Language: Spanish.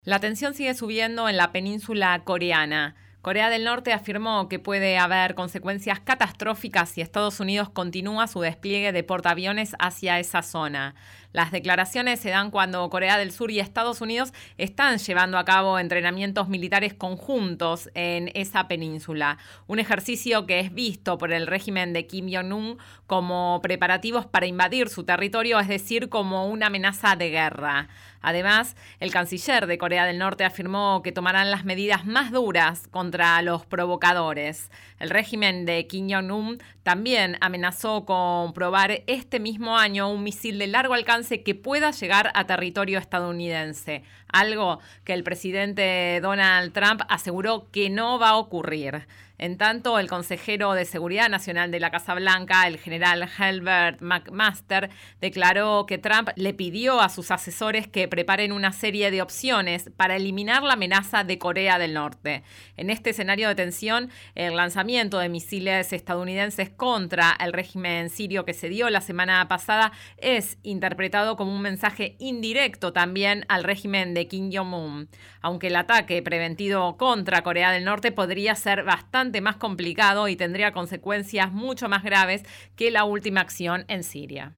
La tensión sigue subiendo en la península coreana. Corea del Norte afirmó que puede haber consecuencias catastróficas si Estados Unidos continúa su despliegue de portaaviones hacia esa zona. Las declaraciones se dan cuando Corea del Sur y Estados Unidos están llevando a cabo entrenamientos militares conjuntos en esa península. Un ejercicio que es visto por el régimen de Kim Jong-un como preparativos para invadir su territorio, es decir, como una amenaza de guerra. Además, el canciller de Corea del Norte afirmó que tomarán las medidas más duras contra los provocadores. El régimen de Kim Jong-un también amenazó con probar este mismo año un misil de largo alcance que pueda llegar a territorio estadounidense, algo que el presidente Donald Trump aseguró que no va a ocurrir. En tanto, el consejero de Seguridad Nacional de la Casa Blanca, el general Halbert McMaster, declaró que Trump le pidió a sus asesores que preparen una serie de opciones para eliminar la amenaza de Corea del Norte. En este escenario de tensión, el lanzamiento de misiles estadounidenses contra el régimen sirio que se dio la semana pasada es interpretado como un mensaje indirecto también al régimen de Kim Jong-un, aunque el ataque preventivo contra Corea del Norte podría ser bastante más complicado y tendría consecuencias mucho más graves que la última acción en Siria.